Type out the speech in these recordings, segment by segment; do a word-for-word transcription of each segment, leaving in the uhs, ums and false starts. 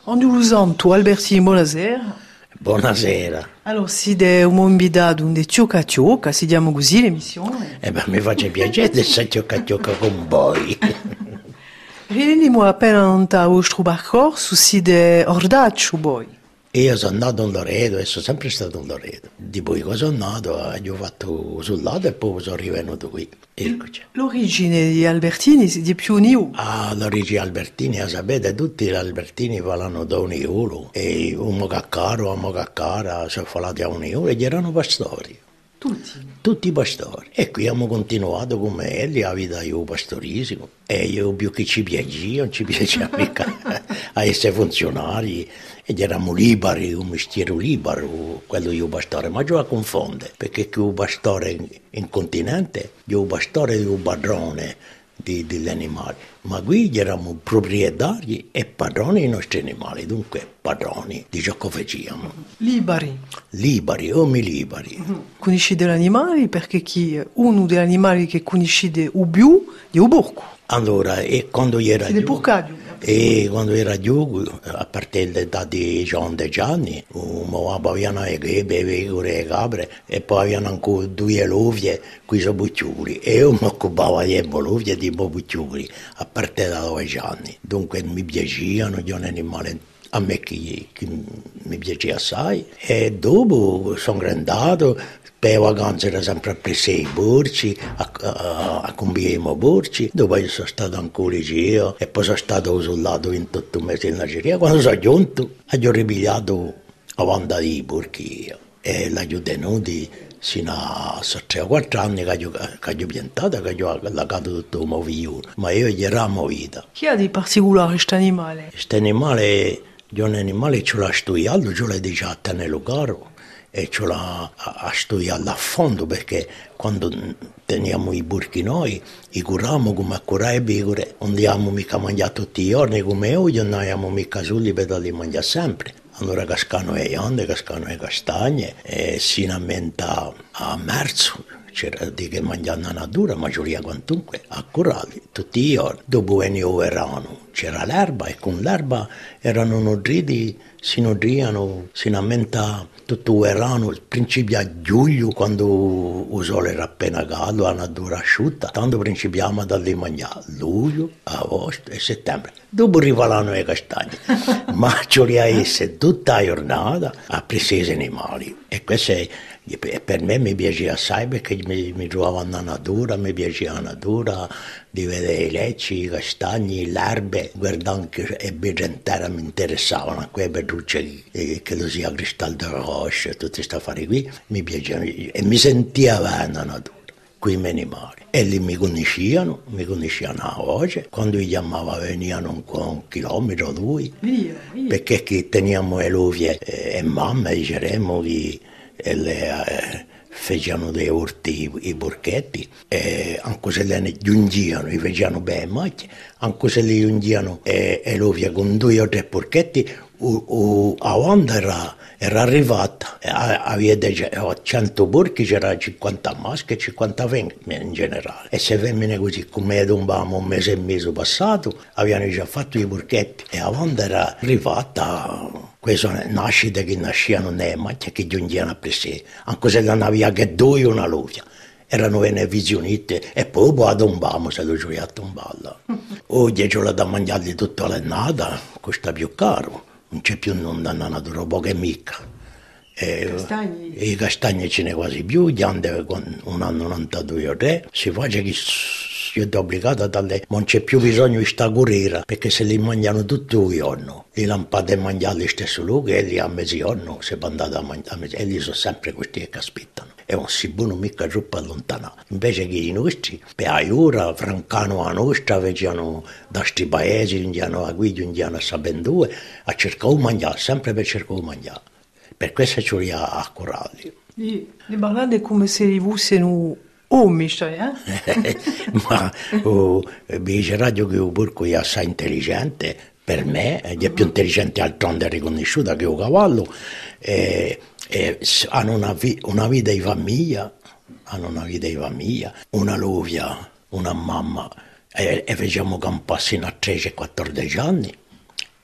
On nous tu Albertini, buonasera. Buonasera. Allora, siamo invitati un di Ciocca Ciocca, si chiama così l'emissione. Eh beh, mi faccio piacere di essere Ciocca Ciocca con voi. Rinimo appena non ta vostro percorso, si de ordaccio voi. Io sono nato in Loreto e sono sempre stato in Loreto. Di poi che sono nato, ho fatto sul lato e poi sono rivenuto qui. Eccoci. L'origine di Albertini è di più new. Ah, l'origine Albertini, sapete, tutti gli Albertini parlano da un euro. E un caccaro, un caccara, sono parlati a un euro e erano pastori. Tutti? Tutti pastori. E qui abbiamo continuato come elli, la vita io pastorissimo. E io più che ci piaceva, non ci piaceva mica a essere funzionari. Ed eravamo liberi, un mestiere libero, quello io pastore, ma già confonde, perché che un pastore in, in continente, io un pastore di un padrone di, degli animali, ma qui eravamo proprietari e padroni dei nostri animali, dunque padroni di ciò che facciamo. Liberi? Liberi, uomini liberi. Mm-hmm. Conosci degli animali perché chi uno degli animali che conosci di più è il porco. Allora, e quando io era giù, e quando era giù, a partire dall'età di diciotto anni, avevano le pecore, le pecore, le capre, e poi avevano ancora due lovie, qui sono bucciuri, e io mi occupavo di lovie di bucciuri, a partire da dodici anni. Dunque mi piacevano gli animali, a me che, che mi piaceva assai, e dopo sono grandato. Per le vacanze era sempre a prendere i borci, a, a, a comprare i borci. Dopo io sono stato ancora in liceo e poi sono stato isolato ventotto mesi in Algeria. Quando sono giunto, ho ripigliato la banda di borchi e l'ho tenuti fino a tre o quattro anni che ho, che ho piantato, che ho allagato tutto il moviglio. Ma io gli ero movita. Chi ha di particolare questo animale? Questo animale, è un animale che l'ho studiato, ce l'ho detto nel caro. E ce l'ha a studiare a fondo perché quando teniamo i burchi noi, i curavamo come a curare le pecore, non abbiamo mica mangiato tutti i giorni come oggi, non abbiamo mica soli per darli mangiare sempre. Allora cascano le ionde, cascano le castagne e si aumenta a marzo. C'era di che mangiare la natura, ma giuria quantunque, a curarli tutti i giorni. Dopo veniva il verano, c'era l'erba e con l'erba erano nutriti, si nutrivano, si aumenta tutto il verano, il principio a giugno, quando il sole era appena caldo, la natura asciutta, tanto principiamo a darli mangiare, luglio, agosto e settembre. Dopo arrivavano le castagne, ma giuria essere tutta la giornata a prendere gli animali. E questo è, per me mi piaceva assai perché mi, mi trovavo nella natura, mi piaceva la natura, di vedere i lecci, i castagni, le erbe, guardando anche le birre intere mi interessavano, quelle pedrucce che, che lo sia cristallo de roche, tutti questi affari qui, mi piacevano e mi sentiva bene la natura, quei miei animali. E lì mi conoscevano, mi conoscevano la voce, quando li chiamava venivano un chilometro o due, via, via. Perché che teniamo le lovie e mamma, dicevamo che e le eh, facevano dei orti i, i borchetti e anche se le giungivano li facevano bene macchie, anche se li giungivano e, e lo via con due o tre porchetti a onda era, era arrivata, aveva cento porchi, c'era cinquanta maschi e cinquanta femmine in generale e se femmine così come tombavamo un mese e mezzo passato avevano già fatto i porchetti e a onda era arrivata. Queste sono nascite che nascevano nelle macchie che giungevano a prendere, anche se non aveva che due o una lovia. Erano bene visionite e poi poi tombavamo se lo gioia a tombarla. Oggi ce l'ho da mangiarli tutta l'annata, costa più caro, non c'è più nonna natura, poche mica. E, castagni. E i castagni ce ne quasi più, gli ande con un anno novantadue o tre, si fa che io sono obbligato a darle, non c'è più bisogno di sta corriera, perché se li mangiano tutto il giorno. Le lampade a mangiare allo stesso luogo e lì a mezzogiorno si può andare a mangiare, e lì sono sempre questi che aspettano. E non si buono mica troppo allontanato. Invece che i nostri, per ora, francano a nostra, facevano da questi paesi, indiano a qui, indiano a Sabendue, a cercare di mangiare, sempre per cercare di mangiare. Per questo ci vogliamo a curarli. Le parlate come se li fossero uomini, eh? Ma oh, mi dice radio che il porco è assai intelligente, per me, è più intelligente altronde riconosciuta che un cavallo, e, e hanno una, vi, una vita di famiglia, hanno una vita di famiglia, una lovia, una mamma, e, e facciamo campare fino a tredici quattordici anni,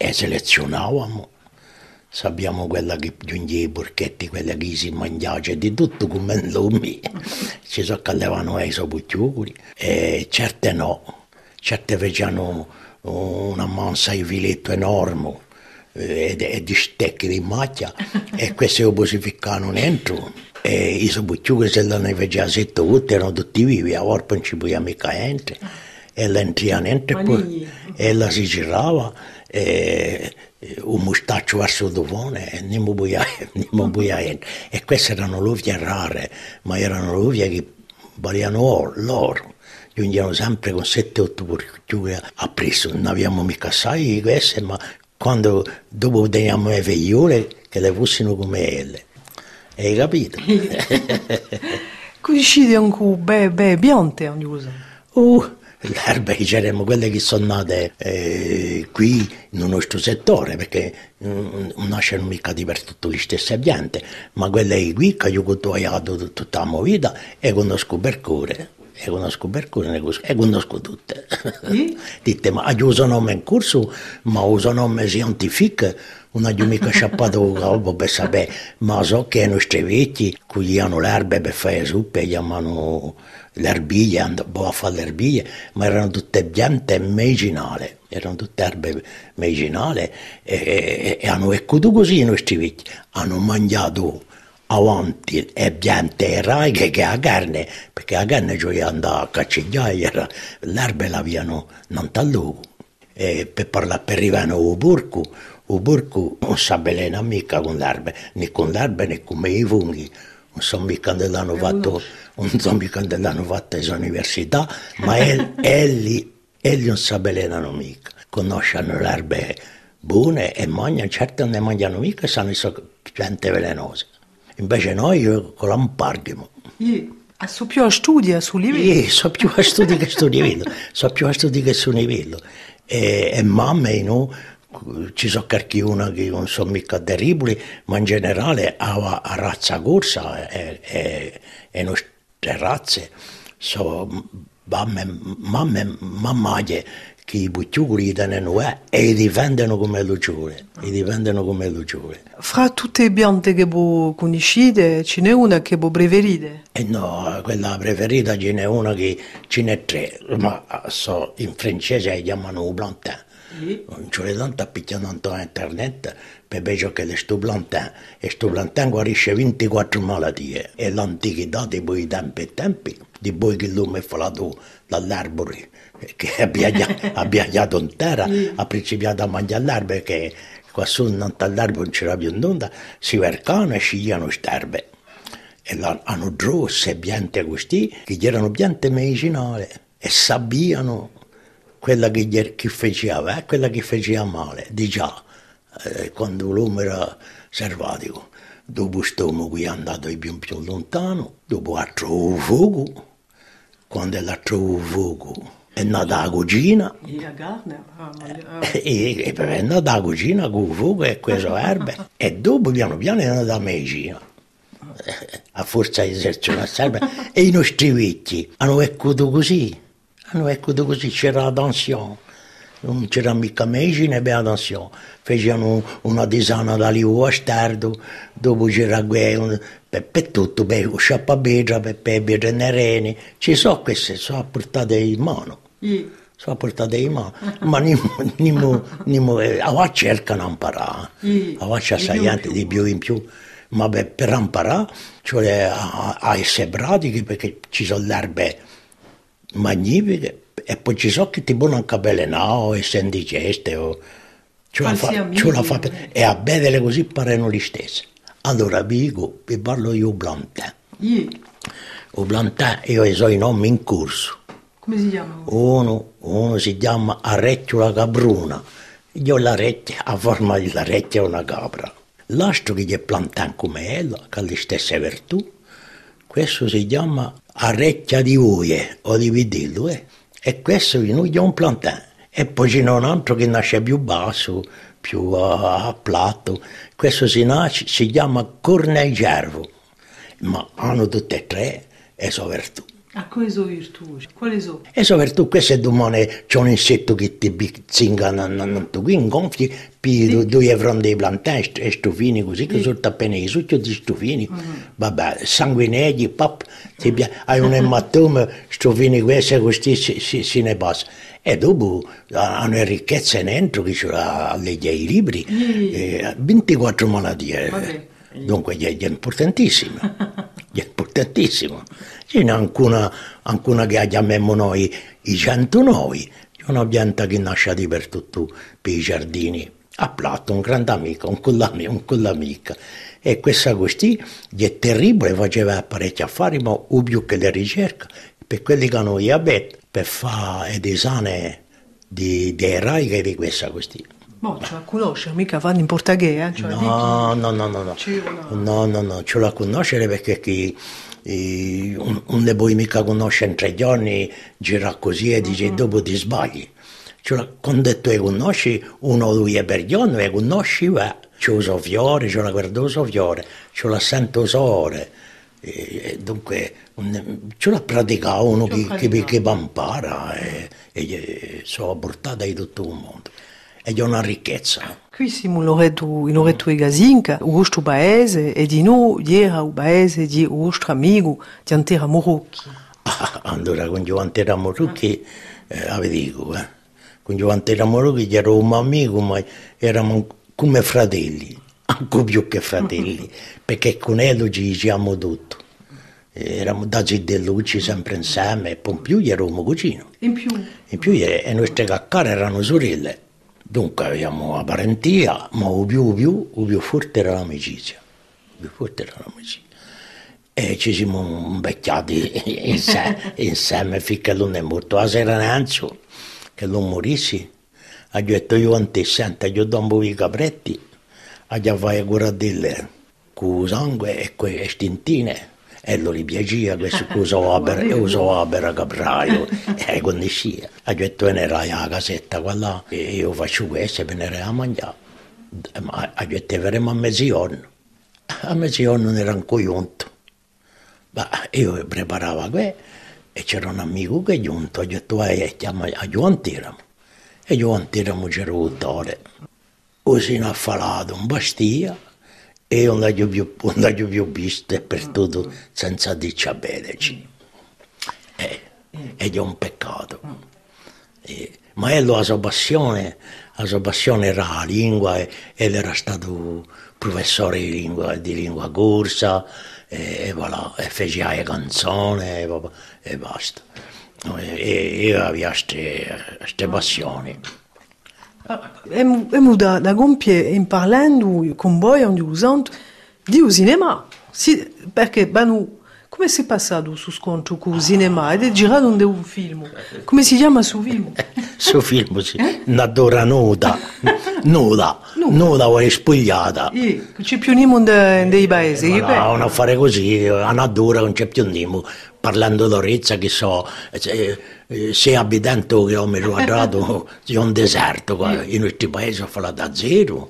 e selezionavamo. Sappiamo quella che giungeva i burchetti, quella che si mangiava, c'è di tutto come in lumi. Ci so che levano i sopucciuri, e certe no, certe facevano una mansa di filetto enorme e, e di stecchi di macchia e questi lo si ficcavano dentro e i sopucciuri se ne faceva sette tutti, erano tutti vivi, a volte non ci poteva mica entrare e la entrava dentro e poi e la si girava e un mustaccio verso il dovone e non mi poteva entrare. E queste erano l'uvie rare, ma erano l'uvie che valevano l'oro. Giungevano sempre con sette otto porcicciure a preso, non abbiamo mica assai di queste, ma quando dopo teniamo le figliole che le fossero come elle. Hai capito? Conoscete anche be, be piante ogni cosa? Uh, le erbe che c'erano, quelle che sono nate eh, qui nel nostro settore, perché non nascono mica di per tutte le stesse piante, ma quelle qui che io ho togliato tutta la mia vita e conosco per cuore. E conosco per cuore e conosco tutte. Sì? Dite, ma io sono nome in corso, ma uso nome scientifico, non ho mica scappato il calvo per sapere, ma so che i nostri vecchi cogliano le erbe per fare zuppe, chiamano le erbiglie, andavo a fare le erbiglie, ma erano tutte piante medicinali, erano tutte erbe medicinali e, e, e hanno eccuto così i nostri vecchi, hanno mangiato avanti e piante raghe che la carne, perché la carne cioè andava a caccigliare, l'erba l'avevano non tallugo. E per parlare per arrivare al porco, il porco non sa bene mica con l'erba, né con l'erba né con i funghi. Non so mica quando l'hanno fatto, non so mica quando l'hanno fatto all'università, ma egli non sa bene mica. Conoscono le erbe buone e mangiano, certo non ne mangiano mica, sanno le piante velenose. Invece noi con l'amparghimo. A so più a studio, su livello? Sì, so più a studio che sto livello, so più a studio che su livello. E, e mamma, no, ci sono qualcuno che non sono mica terribili, ma in generale a, a razza corsa e, e, e nostre razze, so, mamma, mamma, mamma che i bucciuri li tengono e li difendono come luciore, li difendono come luciore. Fra tutte le piante che voi conoscete, ce n'è una che voi preferite? Eh no, quella preferita ce n'è una che ce n'è tre, ma so, in francese la chiamano plantain. Sì. Non c'è tanto appicciato tanto a internet per vedere che è sto plantain, e sto plantain guarisce ventiquattro malattie. E l'antichità di voi tempi e tempi, di voi che l'uomo è falato dall'arbore, che abbia tagliato in terra, ha principiato a mangiare l'erba, perché qua su non all'erba non c'era più nulla, si vercano e scigliano sterbe. E hanno grosse piante così, che erano piante medicinali, e sappiano quella che, che faceva e quella che faceva male, di già, eh, quando l'uomo era selvatico. Dopo stomaco è andato più, più lontano, dopo ha trovato fuoco, quando l'ha trovato fuoco è nata la cucina, e, e è nata la cucina con il fuoco e queste erbe, e dopo piano piano è nata la medicina. A forza di selezionare erbe, e i nostri vecchi hanno eccuto così. Hanno eccuto così, c'era la tensione, non c'era mica medicina e la tensione. Facevano una tisana d'alivo a sterdo, dopo c'era un, per, per tutto, per sciappabedra, per pepe nereni. Ci sono queste, sono portate in mano. Mm. Sono portate in mano, ma a cercano di imparare, mm. a faccia assaiante di più in più. Ma per, per imparare, cioè a, a essere pratiche, perché ci sono le erbe magnifiche, e poi ci sono che ti buono anche avvelenare e se indigeste o ce la fa, ce la fa per, e a bere così parano le stesse. Allora vi dico, vi parlo io plantain. Yeah. O plantain, io so i nomi in corso. Come si chiama? Uno, uno si chiama Arrecchiola capruna, io la recchia, a forma di la recchia è una capra. L'altro che è plantain come ella, che ha le stesse virtù, questo si chiama Arrecchia di oie o di vitello, eh? E questo noi è un plantain. E poi c'è un altro che nasce più basso, più a, a platto, questo si, nasce, si chiama corneigervo, ma hanno tutte e tre e so virtù. A quali sono virtù? Quali sono? E soprattutto queste domande c'è un insetto che ti bizzinga, non tu qui gonfi, poi due euro dei plantain e stufini così, che sono appena i succhi di stufini, vabbè, sanguinegli, pap, hai un ematoma, stufini questi, così si, si, si ne passa. E dopo hanno ricchezza dentro, che c'è a leggere i libri, eh, ventiquattro malattie. Okay. Dunque è, è importantissimo, è importantissimo. C'è ancora, ancora che chiamiamo noi i centonove, c'è una pianta che nasce dappertutto per i giardini. A Plato, un grande amico, un coll'amica, un coll'amica. E questa così è terribile, faceva parecchi affari, ma o più che le ricerche, per quelli che hanno diabete, per fare esame di, di eraiche di questa così. Ma ce la conosce, mica fanno in portoghese, eh? Cioè, no, no, no, no, no, no, no, no, ce la conoscere perché chi, eh, un, un ne puoi mica conoscere in tre giorni, gira così e dice uh-huh. Dopo ti sbagli. Cioè, quando tu conosci uno o due per giorno, e conosci, va, c'è uso fiore, c'è la guardo uso fiore, c'è la sento sore, e, e dunque ce l'ha praticato uno che, che, che impara e, e sono portata di tutto il mondo. È una ricchezza. Qui siamo in Loreto, in Loreto e Gazinca, il nostro paese, e di noi era il paese di nostro amico, di Antera Morocchi. Ah, allora, con Antera Morocchi, eh, vi dico, eh, con Antera Morocchi era un amico, ma eravamo come fratelli, anche più che fratelli, perché con lui ci diciamo tutto. Eravamo dati di luci sempre insieme, e poi in più eravamo cucini. In più? In più, e le nostre caccare erano sorelle. Dunque avevamo la parentia, ma il più, più, più forte era l'amicizia. Il più forte era l'amicizia. E ci siamo invecchiati insieme, insieme finché lui è morto. La sera Nanzo, che lui morisse, ha detto io a te, senta, io do un po' di capretti, a fare cura delle con sangue e con le stintine. E lui gli piaceva questo che usava per capraio, e conosceva. Ha detto che era la casetta quella, e io faccio questo per ne a mangiare. Ma ha detto che verremo a mezzogiorno. A mezzogiorno non era ancora giunto. Ma io preparavo questo e c'era un amico che è giunto, ha detto vai, chiama a Giovanteramo. E Giovanteramo c'era un dottore. Così ne ha falato un bastia. E non l'ho più, più, più visto per tutto senza dirci a bene. Eh, ed è un peccato. Eh, ma lui la sua passione, la sua passione era la lingua, e, ed era stato professore di lingua, di lingua corsa, e, e, voilà, e faceva le canzoni, e, e basta. E io avevo queste passioni. Abbiamo da, da compiere parlando con voi, usando di cinema, sì, perché banu, come si è passato su scontro con il cinema? Ed è girato un film. Come si chiama su film? Su film, sì. Natura nuda, nuda, nuda o spogliata. C'è più nimo dei paesi. Eh, voilà, un affare così, a natura non c'è più nimo. Parlando d'Orezza, che so, se, se abitanti un chilometro quadrato, c'è un deserto, qua. In questi paesi fa da zero,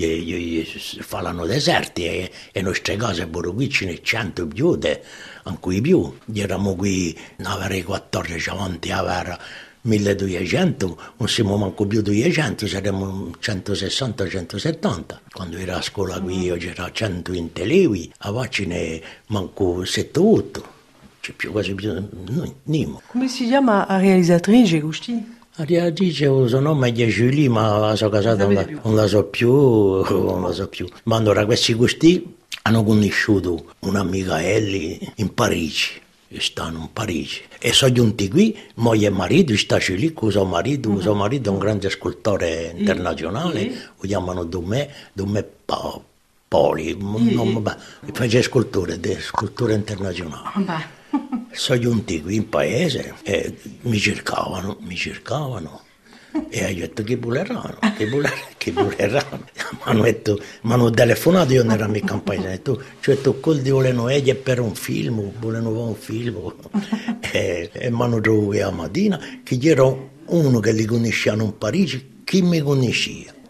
fanno deserti, e le nostre case pure qui ce ne cento più, anche più. Eravamo qui, avere quattordici avanti, avere milleduecento, non siamo manco più duecento, saremmo centosessanta centosettanta. Quando era a scuola qui io c'era centoventi elevi, a ce ne manco settantotto. C'è più quasi più, no, nimo. Come si chiama la realizzatrice, Gusti? La realizzatrice, il suo nome è Julie, ma la sua casata non, non la so più, non la so più. Ma allora questi Gusti hanno conosciuto un'amica Ellie in Parigi, stanno in Parigi. E sono giunti qui, moglie e marito, sta lì con suo marito, uh-huh. Suo marito è un grande scultore internazionale, uh-huh. Lo chiamano Dumè, Dumè pa, Poli, uh-huh. Non, beh, faceva sculture, sculture internazionali. Uh-huh. Sono giunti qui in paese e mi cercavano, mi cercavano e ho detto che buleranno, che buleranno, che buleranno. Mi hanno telefonato, io non ero mica in paese, ho detto, cioè tu col di volevano egli per un film, volevano fare un film e, e mi hanno trovato la mattina che c'era uno che li conoscevano in Parigi, chi mi conosceva.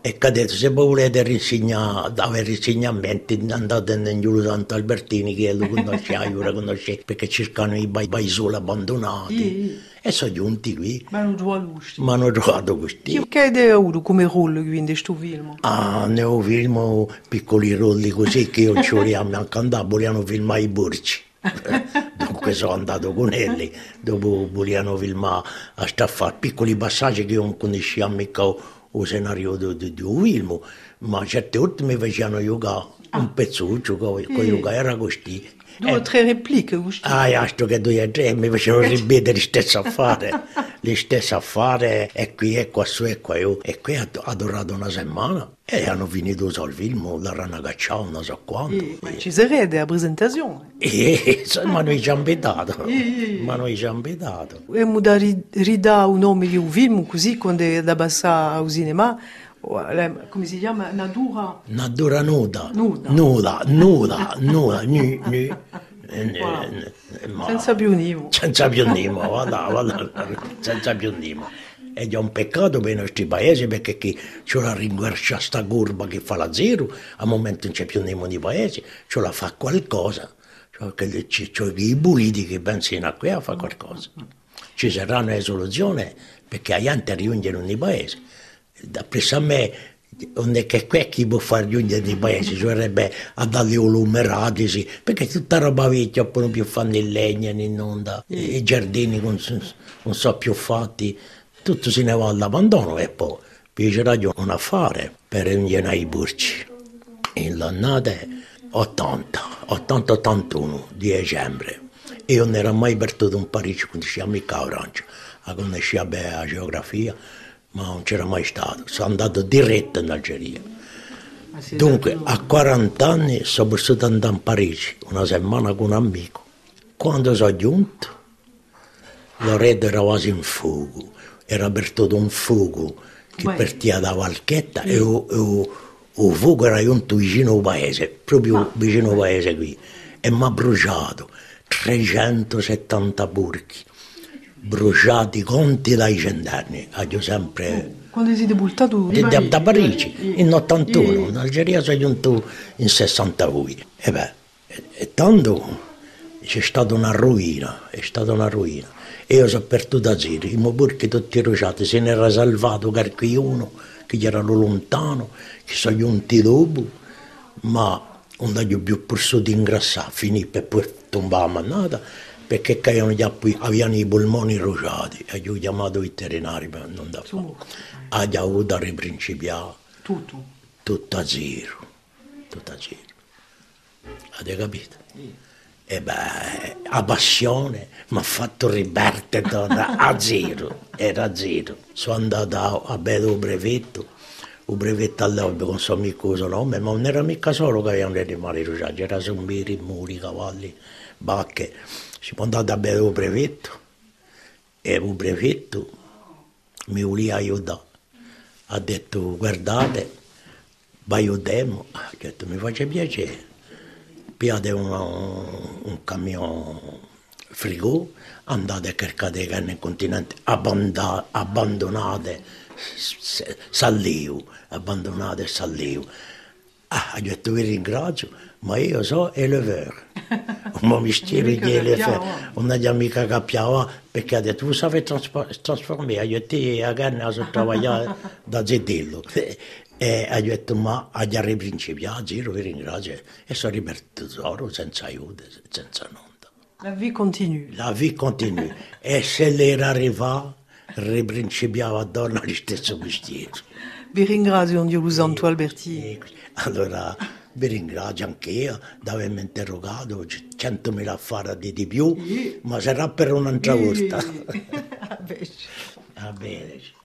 E che ha detto, se voi volete risegnare, avere insegnamenti, andate in Giulio Santo Albertini, che lo conosce, io lo conosce, perché cercano i paesoli abbandonati. I, e sono giunti qui. Ma hanno trovato questi. Ma hanno trovato questi. Che idea ha avuto come ruolo in questo film? Ah, ne ho filmato piccoli rolli così che io ci vogliamo anche andare, vogliamo filmare i Burci. Dunque sono andato con elli, dopo volevano filmare a sta fare piccoli passaggi che io non conoscevo mica il scenario di, di un film, ma certe volte mi facevano giocare un ah. pezzuccio, che eh. era così. Due o tre repliche, così. Ah, io sto che due o tre mi facevano ripetere le stesse affari, le stesse affari, e qui e qua su e qua io. E qui ha durato una settimana e hanno finito il film, la rana cacciata, non so quanto. E, ma ci sarebbe la presentazione. E, ma noi ci hanno pedato, ma noi ci hanno pedato. Abbiamo da ridare un nome di un film così quando è da passare al cinema. Come si chiama? Natura? Natura nuda. Nuda. Nuda, nuda, nuda, nu, nu. Wow. Senza più nimo. Senza più nimo, guarda, guarda, senza più nimo. Ed è un peccato per i nostri paesi perché chi ce la ringuercia sta curva che fa la zero, al momento non c'è più nimo nei paesi, ce la fa qualcosa. Cioè, cioè i buliti che pensano a qui a fare qualcosa. Ci saranno le soluzioni perché la gente riungono nei paesi. Da presso a me, non è che qui chi può far giungere nei paesi, ci vorrebbe a dargli l'umeratisi, perché tutta roba vecchia non più fanno il legno, in onda, i giardini non, non sono più fatti, tutto se ne va all'abbandono e poi c'era un affare per giungere ai Burci. In l'annata ottanta, ottanta ottantuno di dicembre. Io non ero mai perduto in Parigi, conoscevo mica Orange, la conoscevo bene la geografia, ma non c'era mai stato, sono andato diretto in Algeria. Dunque, a quaranta anni sono vissuto andare a Parigi, una settimana con un amico. Quando sono giunto, l'oredo era quasi in fuoco, era perduto un fuoco che Beh. partiva da Valchetta mm. e il fuoco era giunto vicino al paese, proprio ah. vicino al paese qui, e mi ha bruciato trecentosettanta burchi. Bruciati conti dai gendarmi, ho sempre... Quando siete buttato? Da, da, da Parigi, in ottantuno, in Algeria sono giunto in sessantadue. E beh, e tanto c'è stata una rovina, è stata una rovina. E io sono perduto a zero, i miei burchi tutti bruciati, se ne era salvato qualcuno che erano lontano, che sono giunti dopo, ma non ho più potuto ingrassare, finì per poi tombare a mannata, perché avevano i polmoni rociati e gli ho chiamato i veterinari per non da fare. Ha già avuto a riprincipiare tutto. Tutto a zero, tutto a zero. Avete capito? Sì. E beh, la passione mi ha fatto ribattere a zero, era a zero. Sono andato a vedere il brevetto, il brevetto all'albo con suo amico nome, ma non era mica solo che avevano dei animali rociati, c'era zombiri, muri, cavalli, bacche. Siamo andati a vedere il brevetto e il brevetto mi voleva aiutare. Ha detto, guardate, aiutiamo. Ha detto, mi faccia piacere. Piate un, un camion frigo, andate a cercare le carne continente, abbandonate Sallio, abbandonate Sallio. Ah, ha detto, vi ringrazio, ma io so éleveur. Un mestiere di éleveur. Non ha mica capito perché ha detto, voi sapete trasformare, ha detto, la carne ha lavorato da zedillo. E ha detto, ma ha già riprincipiato, zero, vi ringrazio. E sono ripartito senza aiuto, senza nulla. La vita continua. La vita continua. E se l'era arrivato, riprincipiava a donna lo stesso mestiere. Vi ringrazio, Dio Santo Albertini. Allora, vi ringrazio anche io di avermi interrogato, centomila affari di più, ma sarà per un'altra volta. Va bene. Va bene.